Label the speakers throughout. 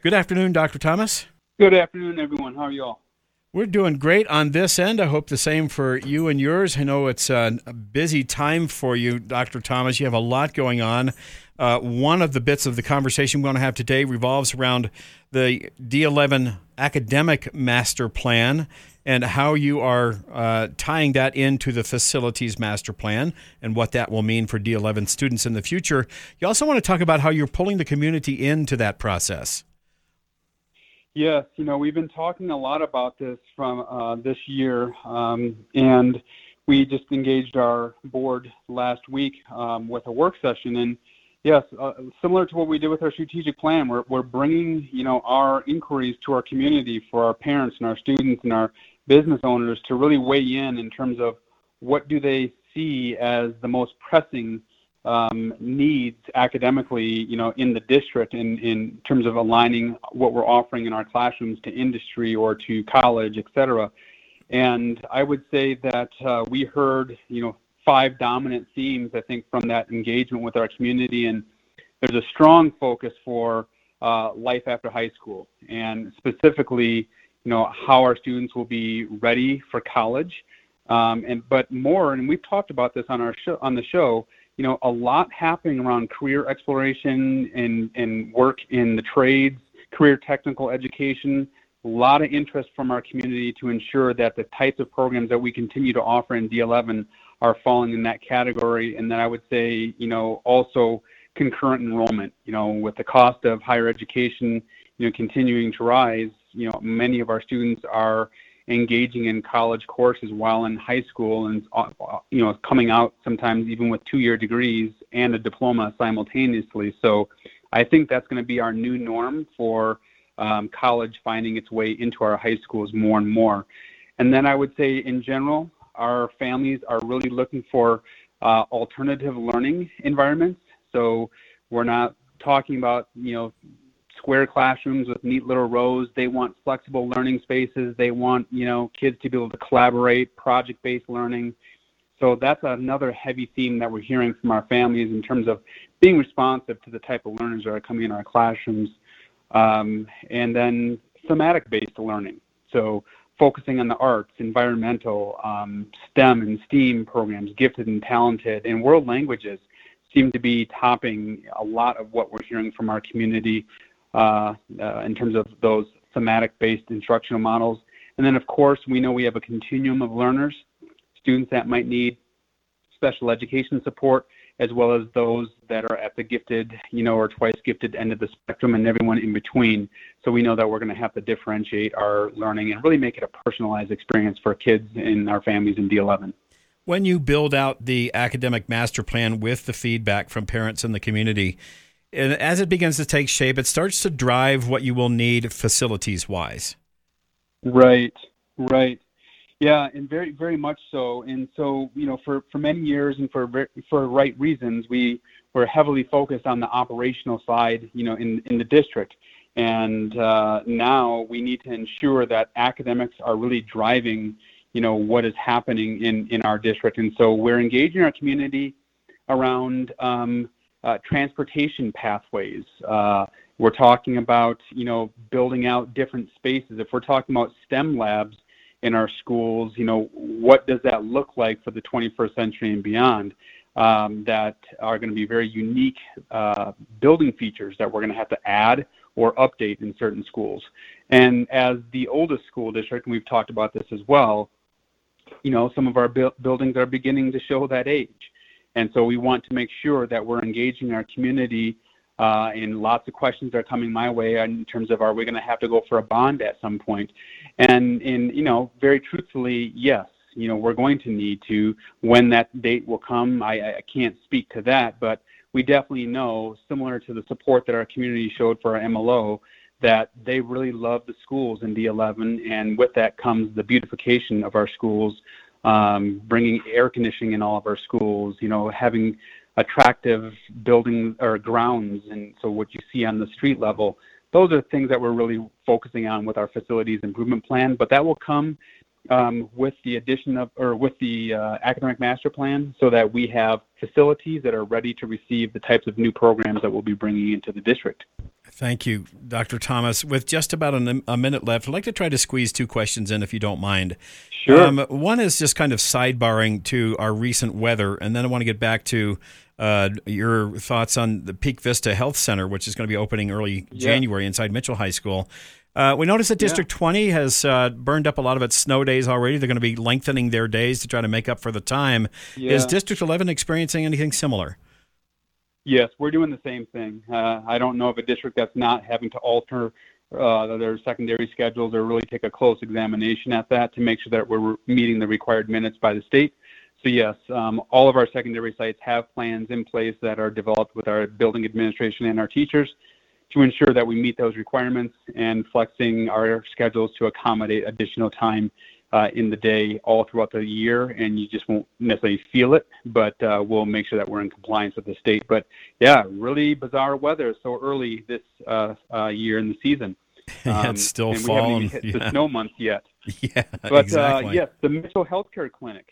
Speaker 1: Good afternoon, Dr. Thomas.
Speaker 2: Good afternoon, everyone. How are you all?
Speaker 1: We're doing great on this end. I hope the same for you and yours. I know it's a busy time for you, Dr. Thomas. You have a lot going on. One of the bits of the conversation we're going to have today revolves around the D11 Academic Master Plan and how you are tying that into the Facilities Master Plan and what that will mean for D11 students in the future. You also want to talk about how you're pulling the community into that process.
Speaker 2: Yes, we've been talking a lot about this from this year, and we just engaged our board last week with a work session. And yes, similar to what we did with our strategic plan, we're bringing our inquiries to our community for our parents and our students and our business owners to really weigh in terms of what do they see as the most pressing needs academically, in the district in terms of aligning what we're offering in our classrooms to industry or to college, et cetera. And I would say that we heard, 5 dominant themes, I think, from that engagement with our community. And there's a strong focus for life after high school, and specifically, how our students will be ready for college. But more, and we've talked about this on the show, a lot happening around career exploration and work in the trades, career technical education, a lot of interest from our community to ensure that the types of programs that we continue to offer in D11 are falling in that category. And then I would say, also concurrent enrollment, with the cost of higher education, continuing to rise, many of our students are engaging in college courses while in high school and, coming out sometimes even with 2-year degrees and a diploma simultaneously. So I think that's going to be our new norm for college finding its way into our high schools more and more. And then I would say in general, our families are really looking for alternative learning environments. So we're not talking about, square classrooms with neat little rows. They want flexible learning spaces. They want, kids to be able to collaborate, project-based learning. So that's another heavy theme that we're hearing from our families in terms of being responsive to the type of learners that are coming in our classrooms. And then thematic-based learning. So focusing on the arts, environmental, STEM and STEAM programs, gifted and talented, and world languages seem to be topping a lot of what we're hearing from our community in terms of those thematic-based instructional models. And then, of course, we know we have a continuum of learners, students that might need special education support, as well as those that are at the gifted, or twice gifted end of the spectrum, and everyone in between. So we know that we're going to have to differentiate our learning and really make it a personalized experience for kids and our families in D11.
Speaker 1: When you build out the academic master plan with the feedback from parents in the community, and as it begins to take shape, it starts to drive what you will need facilities-wise.
Speaker 2: Right. Yeah, and very, very much so. And so, for many years and for right reasons, we were heavily focused on the operational side, in the district. And now we need to ensure that academics are really driving, what is happening in our district. And so we're engaging our community around transportation pathways. We're talking about, building out different spaces. If we're talking about STEM labs in our schools, what does that look like for the 21st century and beyond, that are going to be very unique building features that we're going to have to add or update in certain schools. And as the oldest school district, and we've talked about this as well, some of our buildings are beginning to show that age. And so we want to make sure that we're engaging our community, and lots of questions are coming my way in terms of, are we going to have to go for a bond at some point? And very truthfully, yes, we're going to need to. When that date will come, I can't speak to that, but we definitely know, similar to the support that our community showed for our MLO, that they really love the schools in D11, and with that comes the beautification of our schools, bringing air conditioning in all of our schools, having attractive buildings or grounds, and so what you see on the street level, those are things that we're really focusing on with our facilities improvement plan. But that will come with the addition of, or with the academic master plan, so that we have facilities that are ready to receive the types of new programs that we'll be bringing into the district.
Speaker 1: Thank you, Dr. Thomas. With just about a minute left, I'd like to try to squeeze two questions in, if you don't mind.
Speaker 2: Sure.
Speaker 1: One is just kind of sidebarring to our recent weather, and then I want to get back to your thoughts on the Peak Vista Health Center, which is going to be opening early January inside Mitchell High School. We noticed that District 20 has burned up a lot of its snow days already. They're going to be lengthening their days to try to make up for the time.
Speaker 2: Yeah.
Speaker 1: Is District 11 experiencing anything similar?
Speaker 2: Yes, we're doing the same thing. I don't know of a district that's not having to alter their secondary schedules or really take a close examination at that to make sure that we're meeting the required minutes by the state. So yes, all of our secondary sites have plans in place that are developed with our building administration and our teachers to ensure that we meet those requirements and flexing our schedules to accommodate additional time in the day all throughout the year, and you just won't necessarily feel it, but we'll make sure that we're in compliance with the state. But yeah, really bizarre weather so early this year in the season.
Speaker 1: It's still
Speaker 2: and
Speaker 1: fall.
Speaker 2: We haven't even hit the snow months yet.
Speaker 1: Yeah,
Speaker 2: but,
Speaker 1: exactly.
Speaker 2: Yes, the Mitchell Healthcare Clinic.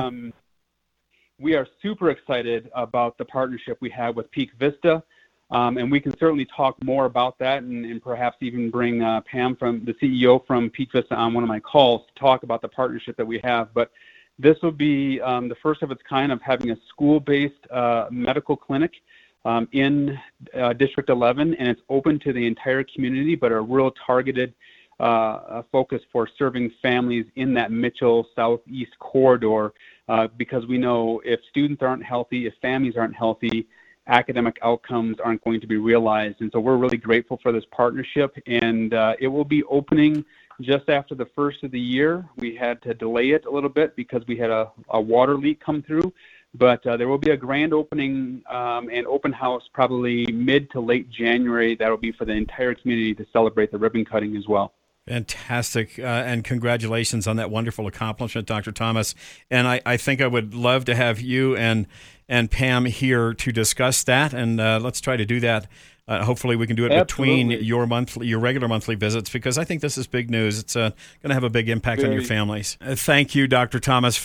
Speaker 2: We are super excited about the partnership we have with Peak Vista. And we can certainly talk more about that and perhaps even bring Pam, from the CEO from Peak Vista, on one of my calls to talk about the partnership that we have. But this will be the first of its kind of having a school-based medical clinic in District 11, and it's open to the entire community, but a real targeted focus for serving families in that Mitchell Southeast corridor, because we know if students aren't healthy, if families aren't healthy, academic outcomes aren't going to be realized. And so we're really grateful for this partnership, and it will be opening just after the first of the year. We had to delay it a little bit because we had a water leak come through, but there will be a grand opening and open house probably mid to late January. That will be for the entire community to celebrate the ribbon cutting as well.
Speaker 1: Fantastic, and congratulations on that wonderful accomplishment, Dr. Thomas. And I think I would love to have you and Pam here to discuss that, and let's try to do that. Hopefully we can do it between your regular monthly visits, because I think this is big news. It's going to have a big impact on your families. Thank you, Dr. Thomas.